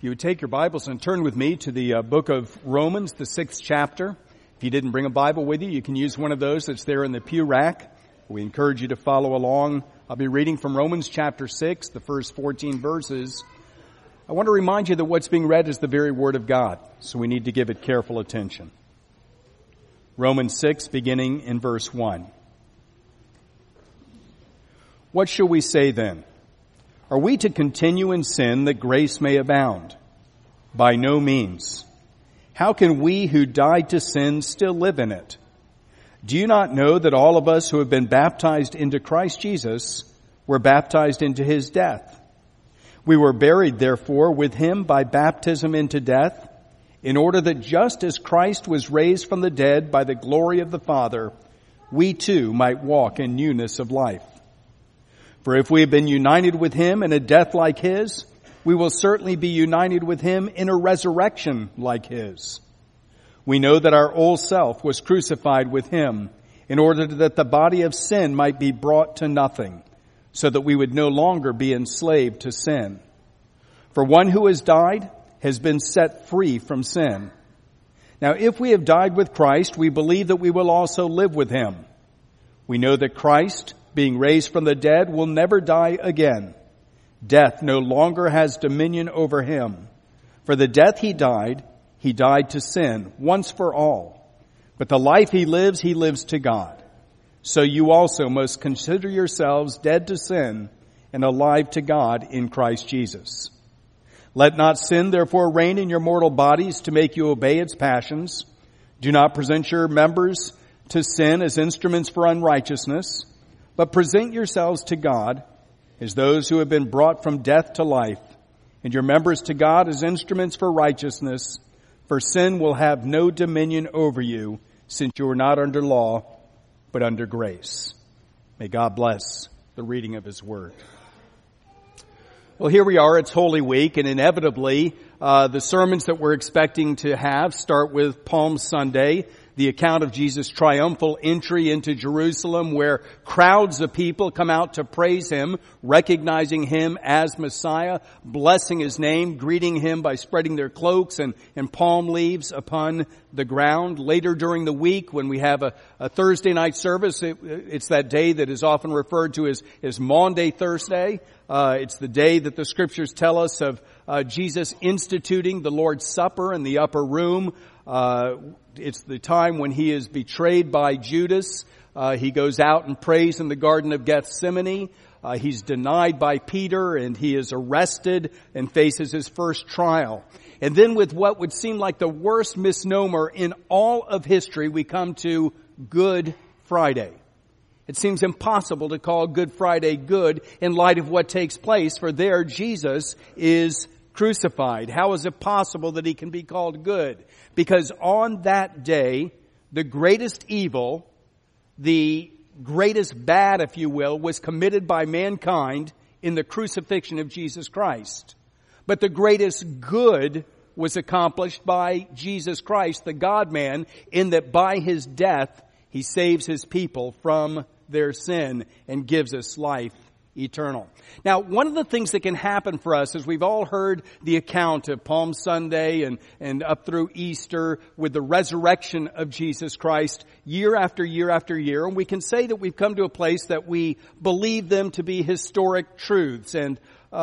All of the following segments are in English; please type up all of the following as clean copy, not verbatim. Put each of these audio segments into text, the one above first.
If you would take your Bibles and turn with me to the book of Romans, the 6th chapter. If you didn't bring a Bible with you, you can use one of those that's there in the pew rack. We encourage you to follow along. I'll be reading from Romans chapter 6, the first 14 verses. I want to remind you that what's being read is the very Word of God, so we need to give it careful attention. Romans 6, beginning in verse 1. What shall we say then? Are we to continue in sin that grace may abound? By no means. How can we who died to sin still live in it? Do you not know that all of us who have been baptized into Christ Jesus were baptized into his death? We were buried, therefore, with him by baptism into death, in order that just as Christ was raised from the dead by the glory of the Father, we too might walk in newness of life. For if we have been united with him in a death like his, we will certainly be united with him in a resurrection like his. We know that our old self was crucified with him in order that the body of sin might be brought to nothing, so that we would no longer be enslaved to sin. For one who has died has been set free from sin. Now, if we have died with Christ, we believe that we will also live with him. We know that Christ, being raised from the dead, will never die again. Death no longer has dominion over him. For the death he died to sin once for all. But the life he lives to God. So you also must consider yourselves dead to sin and alive to God in Christ Jesus. Let not sin therefore reign in your mortal bodies to make you obey its passions. Do not present your members to sin as instruments for unrighteousness, but present yourselves to God as those who have been brought from death to life, and your members to God as instruments for righteousness. For sin will have no dominion over you, since you are not under law, but under grace. May God bless the reading of his word. Well, here we are. It's Holy Week, and inevitably, the sermons that we're expecting to have start with Palm Sunday, the account of Jesus' triumphal entry into Jerusalem, where crowds of people come out to praise him, recognizing him as Messiah, blessing his name, greeting him by spreading their cloaks and palm leaves upon the ground. Later during the week, when we have a Thursday night service, it's that day that is often referred to as Maundy Thursday. It's the day that the scriptures tell us of Jesus instituting the Lord's Supper in the upper room. It's the time when he is betrayed by Judas. He goes out and prays in the Garden of Gethsemane. He's denied by Peter, and he is arrested and faces his first trial. And then with what would seem like the worst misnomer in all of history, we come to Good Friday. It seems impossible to call Good Friday good in light of what takes place, for there Jesus is crucified. How is it possible that he can be called good? Because on that day, the greatest evil, the greatest bad, if you will, was committed by mankind in the crucifixion of Jesus Christ. But the greatest good was accomplished by Jesus Christ, the God-man, in that by his death, he saves his people from their sin and gives us life eternal. Now, one of the things that can happen for us is we've all heard the account of Palm Sunday and up through Easter with the resurrection of Jesus Christ year after year after year. And we can say that we've come to a place that we believe them to be historic truths. And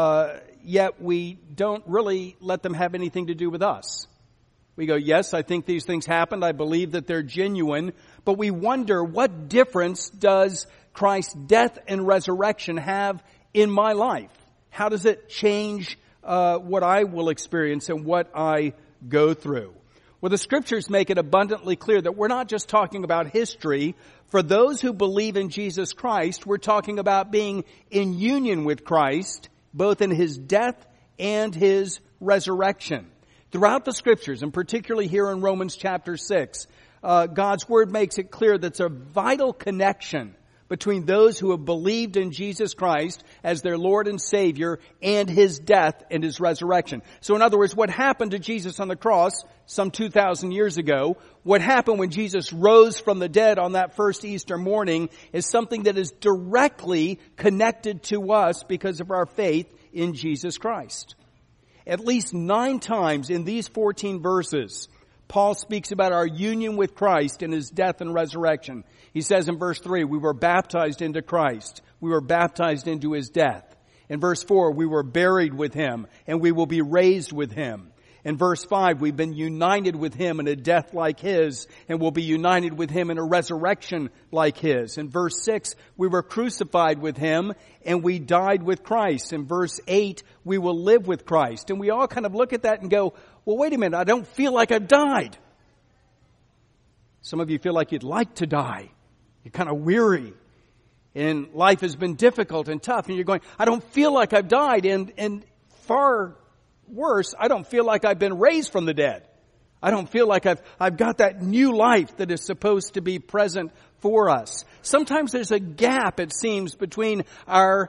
yet we don't really let them have anything to do with us. We go, yes, I think these things happened. I believe that they're genuine. But we wonder, what difference does Christ's death and resurrection have in my life? How does it change what I will experience and what I go through? Well, the scriptures make it abundantly clear that we're not just talking about history. For those who believe in Jesus Christ, we're talking about being in union with Christ, both in his death and his resurrection. Throughout the scriptures, and particularly here in Romans chapter 6, God's word makes it clear that there's a vital connection between those who have believed in Jesus Christ as their Lord and Savior and his death and his resurrection. So in other words, what happened to Jesus on the cross some 2,000 years ago, what happened when Jesus rose from the dead on that first Easter morning, is something that is directly connected to us because of our faith in Jesus Christ. At least 9 times in these 14 verses, Paul speaks about our union with Christ in his death and resurrection. He says in verse 3, we were baptized into Christ. We were baptized into his death. In verse 4, we were buried with him and we will be raised with him. In verse 5, we've been united with him in a death like his and will be united with him in a resurrection like his. In verse 6, we were crucified with him and we died with Christ. In verse 8, we will live with Christ. And we all kind of look at that and go, well, wait a minute, I don't feel like I've died. Some of you feel like you'd like to die. You're kind of weary. And life has been difficult and tough. And you're going, I don't feel like I've died. And far worse, I don't feel like I've been raised from the dead. I don't feel like I've got that new life that is supposed to be present for us. Sometimes there's a gap, it seems, between our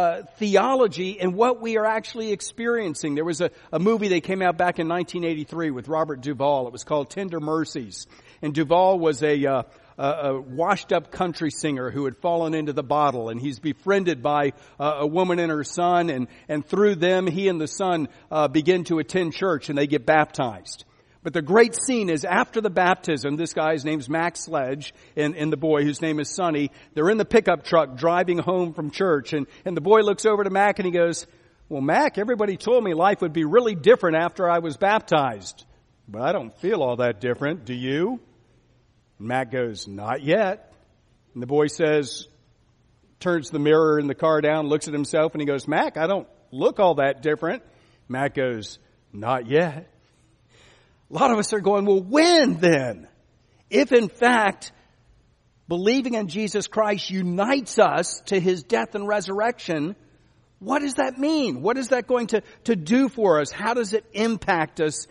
theology and what we are actually experiencing. There was a movie that came out back in 1983 with Robert Duvall. It was called Tender Mercies. And Duvall was a washed-up country singer who had fallen into the bottle, and he's befriended by a woman and her son, and through them, he and the son begin to attend church, and they get baptized. But the great scene is after the baptism, this guy's name's Max Sledge, and the boy, whose name is Sonny, they're in the pickup truck driving home from church, and the boy looks over to Mac and he goes, well, Mac, everybody told me life would be really different after I was baptized, but I don't feel all that different, do you? And Mac goes, not yet. And the boy says, turns the mirror in the car down, looks at himself, and he goes, Mac, I don't look all that different. Mac goes, not yet. A lot of us are going, well, when then? If in fact, believing in Jesus Christ unites us to his death and resurrection, what does that mean? What is that going to do for us? How does it impact us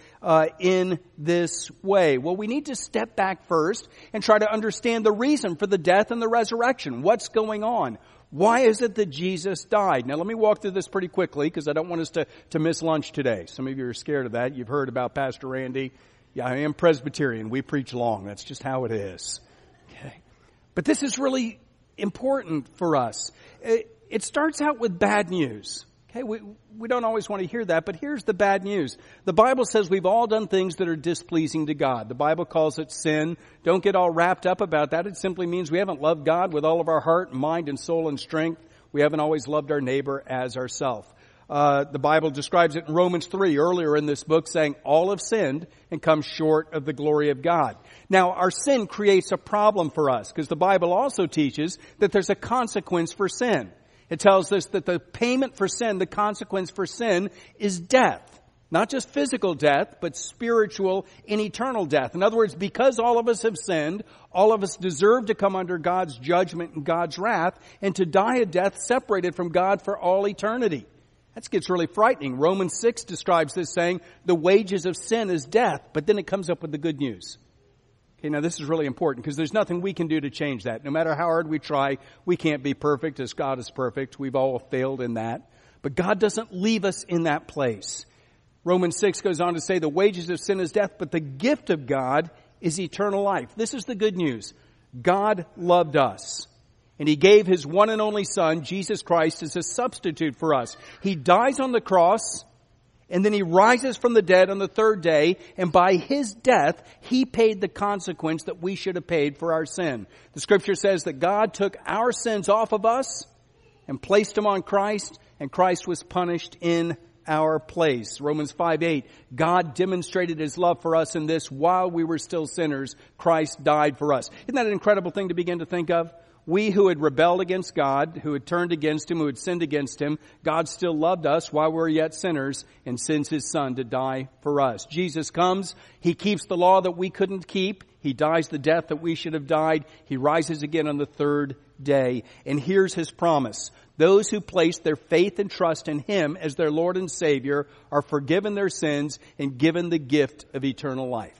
in this way? Well, we need to step back first and try to understand the reason for the death and the resurrection. What's going on? Why is it that Jesus died? Now, let me walk through this pretty quickly because I don't want us to miss lunch today. Some of you are scared of that. You've heard about Pastor Randy. Yeah, I am Presbyterian. We preach long. That's just how it is. Okay. But this is really important for us. It starts out with bad news. Okay, we don't always want to hear that, but here's the bad news. The Bible says we've all done things that are displeasing to God. The Bible calls it sin. Don't get all wrapped up about that. It simply means we haven't loved God with all of our heart, mind, and soul and strength. We haven't always loved our neighbor as ourselves. The Bible describes it in Romans 3 earlier in this book, saying all have sinned and come short of the glory of God. Now, our sin creates a problem for us because the Bible also teaches that there's a consequence for sin. It tells us that the payment for sin, the consequence for sin, is death. Not just physical death, but spiritual and eternal death. In other words, because all of us have sinned, all of us deserve to come under God's judgment and God's wrath, and to die a death separated from God for all eternity. That gets really frightening. Romans 6 describes this saying, the wages of sin is death, but then it comes up with the good news. Okay, now this is really important because there's nothing we can do to change that. No matter how hard we try, we can't be perfect as God is perfect. We've all failed in that. But God doesn't leave us in that place. Romans 6 goes on to say the wages of sin is death, but the gift of God is eternal life. This is the good news. God loved us. And he gave his one and only Son, Jesus Christ, as a substitute for us. He dies on the cross, and then he rises from the dead on the third day, and by his death, he paid the consequence that we should have paid for our sin. The scripture says that God took our sins off of us and placed them on Christ, and Christ was punished in our place. Romans 5:8, God demonstrated his love for us in this: while we were still sinners, Christ died for us. Isn't that an incredible thing to begin to think of? We who had rebelled against God, who had turned against him, who had sinned against him, God still loved us while we were yet sinners and sends his Son to die for us. Jesus comes. He keeps the law that we couldn't keep. He dies the death that we should have died. He rises again on the third day. And here's his promise. Those who place their faith and trust in him as their Lord and Savior are forgiven their sins and given the gift of eternal life.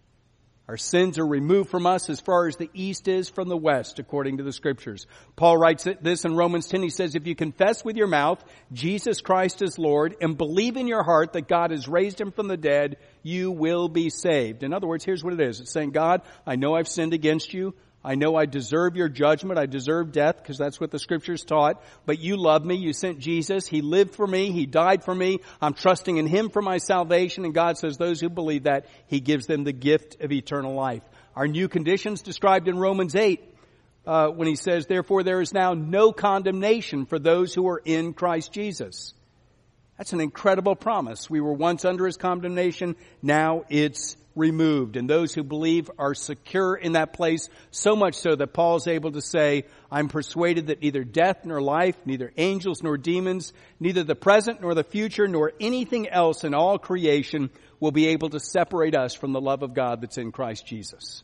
Our sins are removed from us as far as the east is from the west, according to the scriptures. Paul writes this in Romans 10. He says, if you confess with your mouth Jesus Christ is Lord and believe in your heart that God has raised him from the dead, you will be saved. In other words, here's what it is. It's saying, God, I know I've sinned against you. I know I deserve your judgment. I deserve death because that's what the Scriptures taught. But you love me. You sent Jesus. He lived for me. He died for me. I'm trusting in Him for my salvation. And God says those who believe that, He gives them the gift of eternal life. Our new conditions described in Romans 8 when He says, therefore there is now no condemnation for those who are in Christ Jesus. That's an incredible promise. We were once under His condemnation. Now it's removed. And those who believe are secure in that place, so much so that Paul's able to say, I'm persuaded that neither death nor life, neither angels nor demons, neither the present nor the future, nor anything else in all creation will be able to separate us from the love of God that's in Christ Jesus.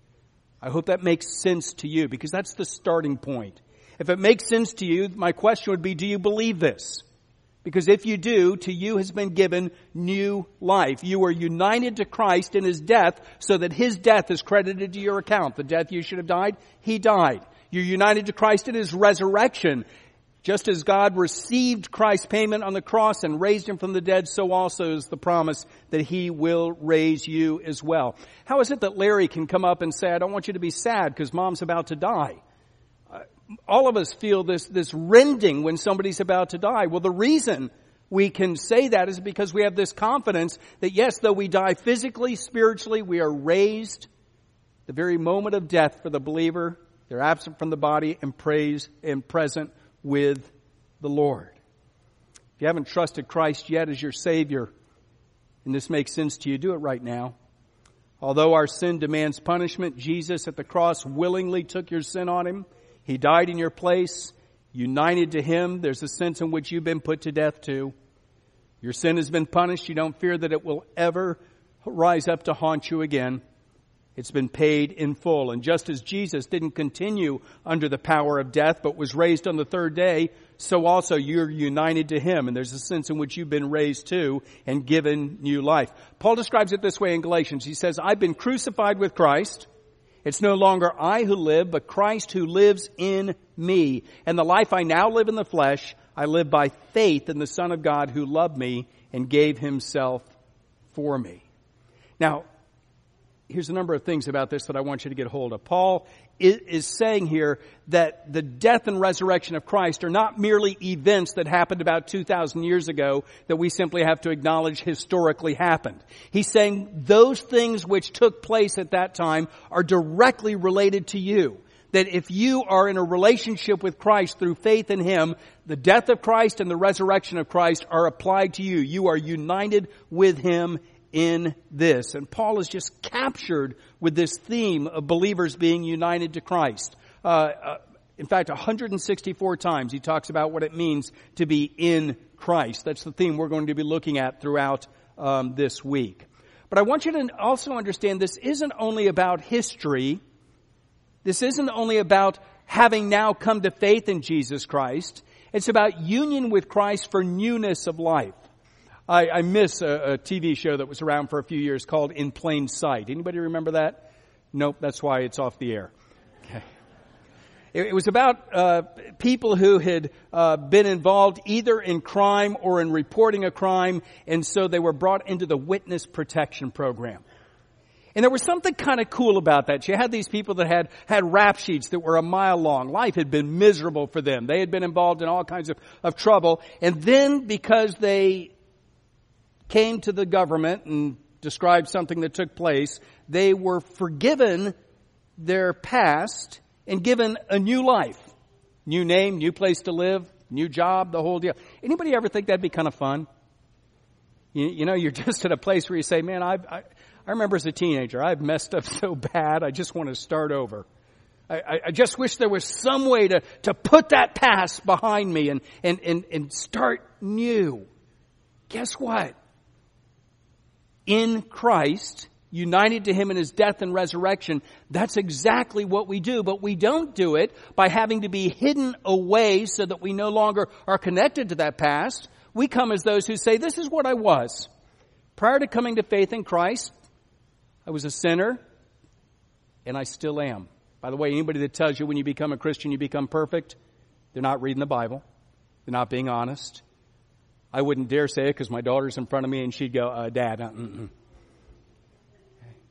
I hope that makes sense to you, because that's the starting point. If it makes sense to you, my question would be, do you believe this? Because if you do, to you has been given new life. You are united to Christ in His death so that His death is credited to your account. The death you should have died, He died. You're united to Christ in His resurrection. Just as God received Christ's payment on the cross and raised Him from the dead, so also is the promise that He will raise you as well. How is it that Larry can come up and say, I don't want you to be sad because Mom's about to die? All of us feel this rending when somebody's about to die. Well, the reason we can say that is because we have this confidence that yes, though we die physically, spiritually, we are raised the very moment of death for the believer. They're absent from the body and praised and present with the Lord. If you haven't trusted Christ yet as your Savior, and this makes sense to you, do it right now. Although our sin demands punishment, Jesus at the cross willingly took your sin on Him. He died in your place, united to Him. There's a sense in which you've been put to death too. Your sin has been punished. You don't fear that it will ever rise up to haunt you again. It's been paid in full. And just as Jesus didn't continue under the power of death, but was raised on the third day, so also you're united to Him. And there's a sense in which you've been raised too and given new life. Paul describes it this way in Galatians. He says, I've been crucified with Christ. It's no longer I who live, but Christ who lives in me. And the life I now live in the flesh, I live by faith in the Son of God who loved me and gave Himself for me. Now, here's a number of things about this that I want you to get hold of. Paul is saying here that the death and resurrection of Christ are not merely events that happened about 2,000 years ago that we simply have to acknowledge historically happened. He's saying those things which took place at that time are directly related to you. That if you are in a relationship with Christ through faith in Him, the death of Christ and the resurrection of Christ are applied to you. You are united with Him in this. And Paul is just captured with this theme of believers being united to Christ. In fact, 164 times he talks about what it means to be in Christ. That's the theme we're going to be looking at throughout this week. But I want you to also understand this isn't only about history. This isn't only about having now come to faith in Jesus Christ. It's about union with Christ for newness of life. I miss a TV show that was around for a few years called In Plain Sight. Anybody remember that? Nope, that's why it's off the air. Okay. It was about people who had been involved either in crime or in reporting a crime, and so they were brought into the witness protection program. And there was something kind of cool about that. You had these people that had rap sheets that were a mile long. Life had been miserable for them. They had been involved in all kinds of trouble. And then because they came to the government and described something that took place, they were forgiven their past and given a new life. New name, new place to live, new job, the whole deal. Anybody ever think that'd be kind of fun? You know, you're just at a place where you say, man, I remember as a teenager, I've messed up so bad, I just want to start over. I just wish there was some way to put that past behind me and start new. Guess what? In Christ, united to Him in His death and resurrection, that's exactly what we do. But we don't do it by having to be hidden away so that we no longer are connected to that past. We come as those who say, this is what I was. Prior to coming to faith in Christ, I was a sinner, and I still am. By the way, anybody that tells you when you become a Christian you become perfect, they're not reading the Bible. They're not being honest. I wouldn't dare say it because my daughter's in front of me and she'd go, Dad,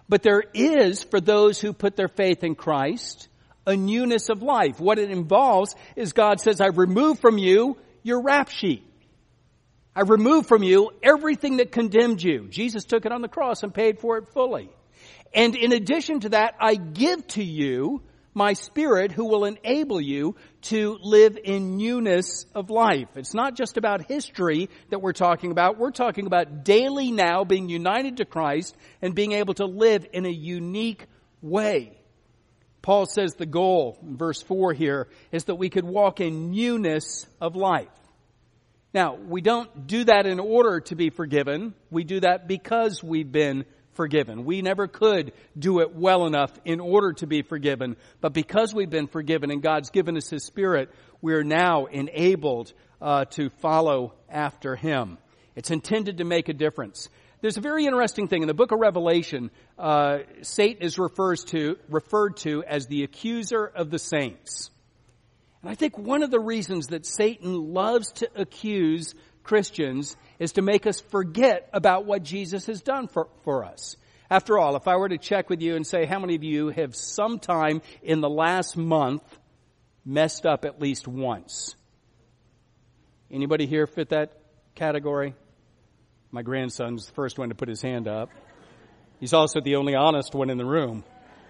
But there is, for those who put their faith in Christ, a newness of life. What it involves is God says, I remove from you your rap sheet. I remove from you everything that condemned you. Jesus took it on the cross and paid for it fully. And in addition to that, I give to you my Spirit who will enable you to live in newness of life. It's not just about history that we're talking about. We're talking about daily now being united to Christ and being able to live in a unique way. Paul says the goal, in verse 4 here, is that we could walk in newness of life. Now, we don't do that in order to be forgiven. We do that because we've been forgiven. We never could do it well enough in order to be forgiven. But because we've been forgiven and God's given us His Spirit, we're now enabled to follow after Him. It's intended to make a difference. There's a very interesting thing. In the book of Revelation, Satan is referred to as the accuser of the saints. And I think one of the reasons that Satan loves to accuse Christians is to make us forget about what Jesus has done for us. After all, if I were to check with you and say, how many of you have sometime in the last month messed up at least once? Anybody here fit that category? My grandson's the first one to put his hand up. He's also the only honest one in the room.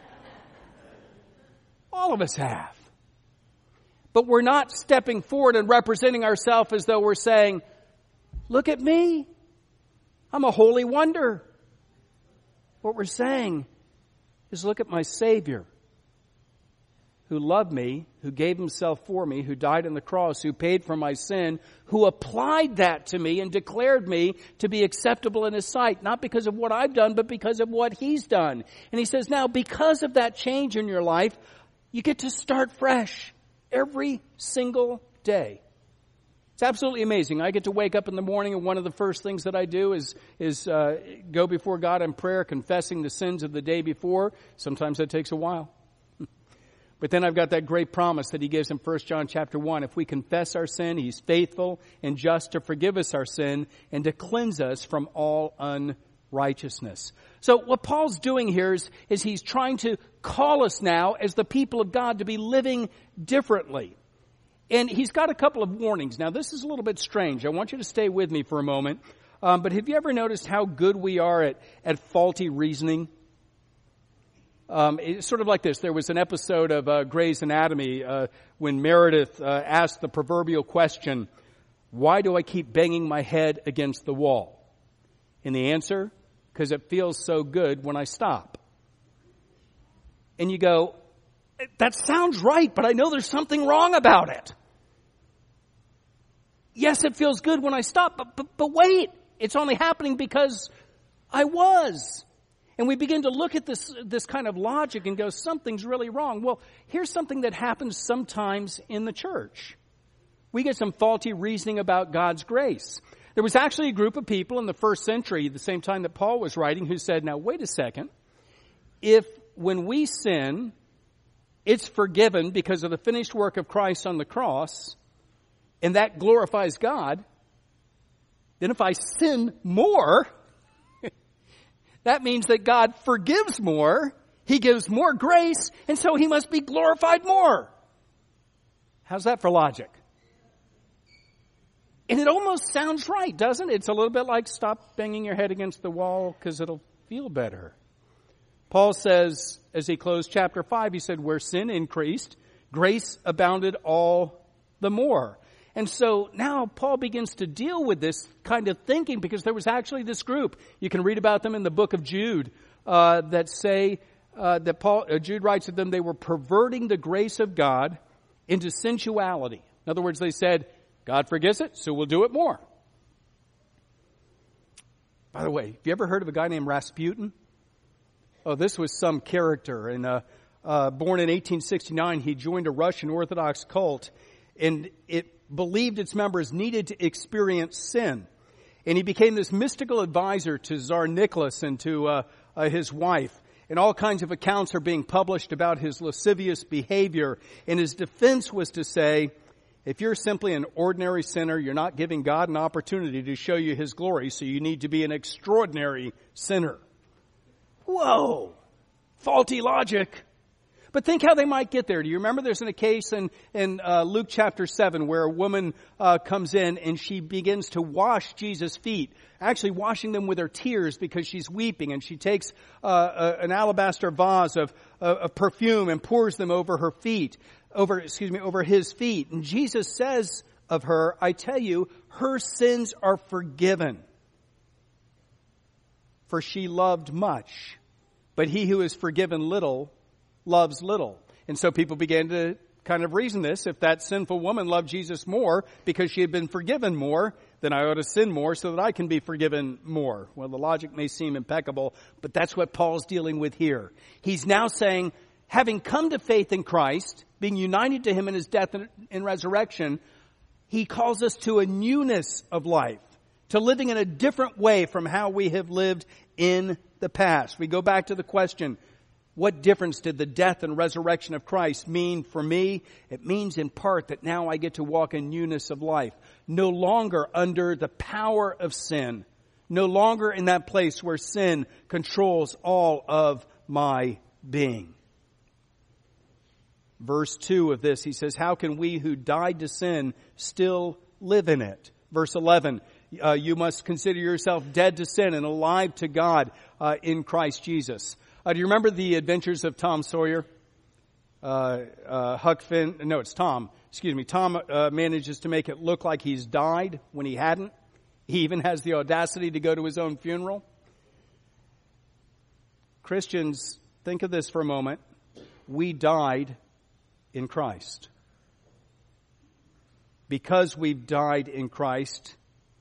All of us have. But we're not stepping forward and representing ourselves as though we're saying, look at me. I'm a holy wonder. What we're saying is look at my Savior who loved me, who gave Himself for me, who died on the cross, who paid for my sin, who applied that to me and declared me to be acceptable in His sight, not because of what I've done, but because of what He's done. And He says, now because of that change in your life, you get to start fresh every single day. It's absolutely amazing. I get to wake up in the morning and one of the first things that I do is go before God in prayer, confessing the sins of the day before. Sometimes that takes a while. But then I've got that great promise that He gives in 1 John chapter 1. If we confess our sin, He's faithful and just to forgive us our sin and to cleanse us from all unrighteousness. So what Paul's doing here is he's trying to call us now as the people of God to be living differently. And he's got a couple of warnings. Now, this is a little bit strange. I want you to stay with me for a moment. But have you ever noticed how good we are at faulty reasoning? It's sort of like this. There was an episode of Grey's Anatomy when Meredith asked the proverbial question, why do I keep banging my head against the wall? And the answer, because it feels so good when I stop. And you go, that sounds right, but I know there's something wrong about it. Yes, it feels good when I stop, but wait, it's only happening because I was. And we begin to look at this kind of logic and go, something's really wrong. Well, here's something that happens sometimes in the church. We get some faulty reasoning about God's grace. There was actually a group of people in the first century, the same time that Paul was writing, who said, now wait a second. If when we sin, it's forgiven because of the finished work of Christ on the cross, and that glorifies God, then if I sin more, that means that God forgives more, He gives more grace, and so He must be glorified more. How's that for logic? And it almost sounds right, doesn't it? It's a little bit like stop banging your head against the wall because it'll feel better. Paul says, as he closed chapter 5, he said, where sin increased, grace abounded all the more. And so now Paul begins to deal with this kind of thinking because there was actually this group. You can read about them in the book of Jude that say that Jude writes to them, they were perverting the grace of God into sensuality. In other words, they said, God forgives it, so we'll do it more. By the way, have you ever heard of a guy named Rasputin? Oh, this was some character. And born in 1869, he joined a Russian Orthodox cult, and it believed its members needed to experience sin. And he became this mystical advisor to Tsar Nicholas and to his wife. And all kinds of accounts are being published about his lascivious behavior. And his defense was to say, if you're simply an ordinary sinner, you're not giving God an opportunity to show you His glory, so you need to be an extraordinary sinner. whoa, faulty logic. But think how they might get there. Do you remember there's a case in Luke chapter 7 where a woman comes in and she begins to wash Jesus' feet, actually washing them with her tears because she's weeping, and she takes an alabaster vase of perfume and pours them over her feet, over his feet. And Jesus says of her, I tell you, her sins are forgiven, for she loved much. But he who is forgiven little loves little. And so people began to kind of reason this. If that sinful woman loved Jesus more because she had been forgiven more, then I ought to sin more so that I can be forgiven more. Well, the logic may seem impeccable, but that's what Paul's dealing with here. He's now saying, having come to faith in Christ, being united to him in his death and resurrection, he calls us to a newness of life, to living in a different way from how we have lived in the past. We go back to the question, what difference did the death and resurrection of Christ mean for me? It means in part that now I get to walk in newness of life. No longer under the power of sin. No longer in that place where sin controls all of my being. Verse 2 of this, he says, how can we who died to sin still live in it? Verse 11, you must consider yourself dead to sin and alive to God in Christ Jesus. Do you remember the adventures of Tom Sawyer? Huck Finn, no, it's Tom. Excuse me. Tom manages to make it look like he's died when he hadn't. He even has the audacity to go to his own funeral. Christians, think of this for a moment. We died in Christ. Because we've died in Christ,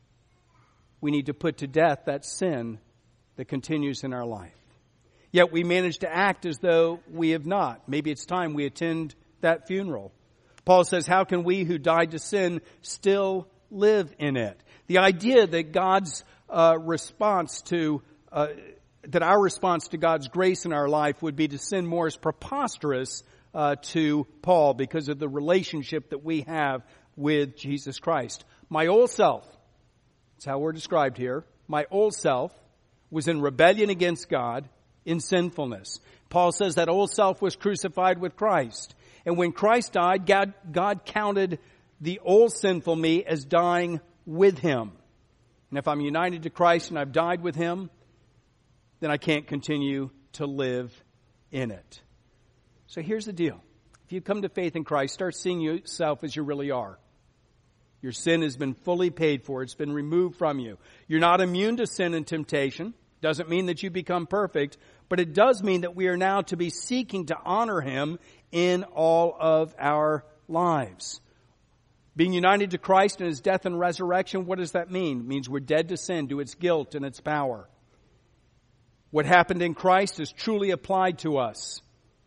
we need to put to death that sin that continues in our life. Yet we manage to act as though we have not. Maybe it's time we attend that funeral. Paul says, how can we who died to sin still live in it? The idea that God's response to, that our response to God's grace in our life would be to sin more is preposterous to Paul because of the relationship that we have with Jesus Christ. My old self, that's how we're described here, my old self was in rebellion against God, in sinfulness. Paul says that old self was crucified with Christ. And when Christ died, God counted the old sinful me as dying with him. And if I'm united to Christ and I've died with him, then I can't continue to live in it. So here's the deal. If you come to faith in Christ, start seeing yourself as you really are. Your sin has been fully paid for. It's been removed from you. You're not immune to sin and temptation. Doesn't mean that you become perfect, but it does mean that we are now to be seeking to honor him in all of our lives. Being united to Christ in his death and resurrection, what does that mean? It means we're dead to sin, to its guilt and its power. What happened in Christ is truly applied to us.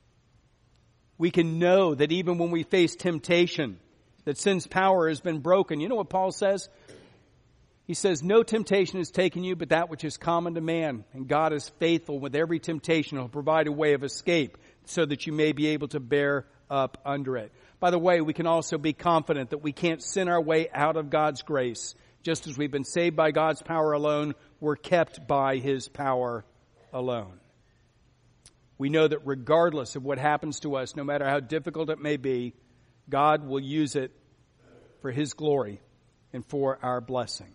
We can know that even when we face temptation, that sin's power has been broken. You know what Paul says? He says, no temptation has taken you but that which is common to man. And God is faithful with every temptation. He'll provide a way of escape so that you may be able to bear up under it. By the way, we can also be confident that we can't sin our way out of God's grace. Just as we've been saved by God's power alone, we're kept by his power alone. We know that regardless of what happens to us, no matter how difficult it may be, God will use it for his glory and for our blessing.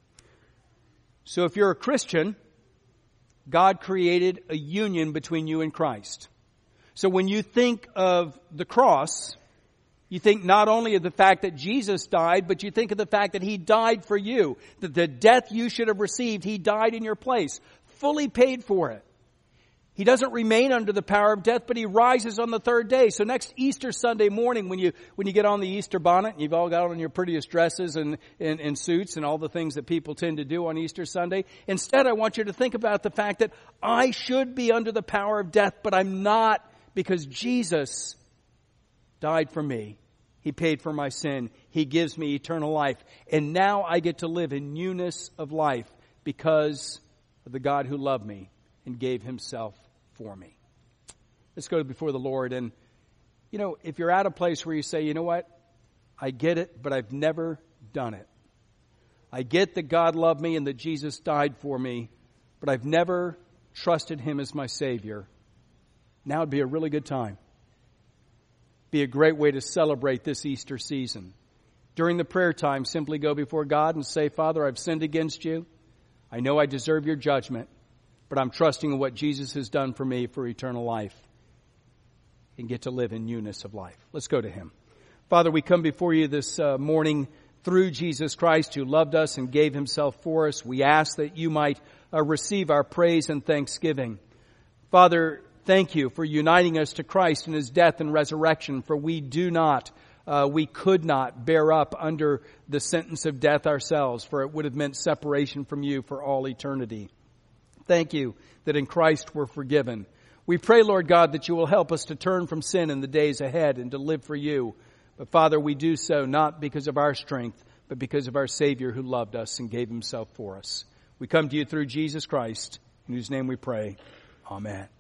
So if you're a Christian, God created a union between you and Christ. So when you think of the cross, you think not only of the fact that Jesus died, but you think of the fact that he died for you. That the death you should have received, he died in your place. Fully paid for it. He doesn't remain under the power of death, but he rises on the third day. So next Easter Sunday morning, when you get on the Easter bonnet, and you've all got on your prettiest dresses and suits and all the things that people tend to do on Easter Sunday, instead I want you to think about the fact that I should be under the power of death, but I'm not, because Jesus died for me. He paid for my sin. He gives me eternal life. And now I get to live in newness of life because of the God who loved me and gave himself for me. Let's go before the Lord. And, if you're at a place where you say, you know what? I get it, but I've never done it. I get that God loved me and that Jesus died for me, but I've never trusted Him as my Savior, now would be a really good time. Be a great way to celebrate this Easter season. During the prayer time, simply go before God and say, Father, I've sinned against you. I know I deserve your judgment, but I'm trusting in what Jesus has done for me for eternal life and get to live in newness of life. Let's go to Him. Father, we come before you this morning through Jesus Christ, who loved us and gave Himself for us. We ask that you might receive our praise and thanksgiving. Father, thank you for uniting us to Christ in His death and resurrection, for we could not bear up under the sentence of death ourselves, for it would have meant separation from you for all eternity. Thank you that in Christ we're forgiven. We pray, Lord God, that you will help us to turn from sin in the days ahead and to live for you. But Father, we do so not because of our strength, but because of our Savior who loved us and gave Himself for us. We come to you through Jesus Christ, in whose name we pray. Amen.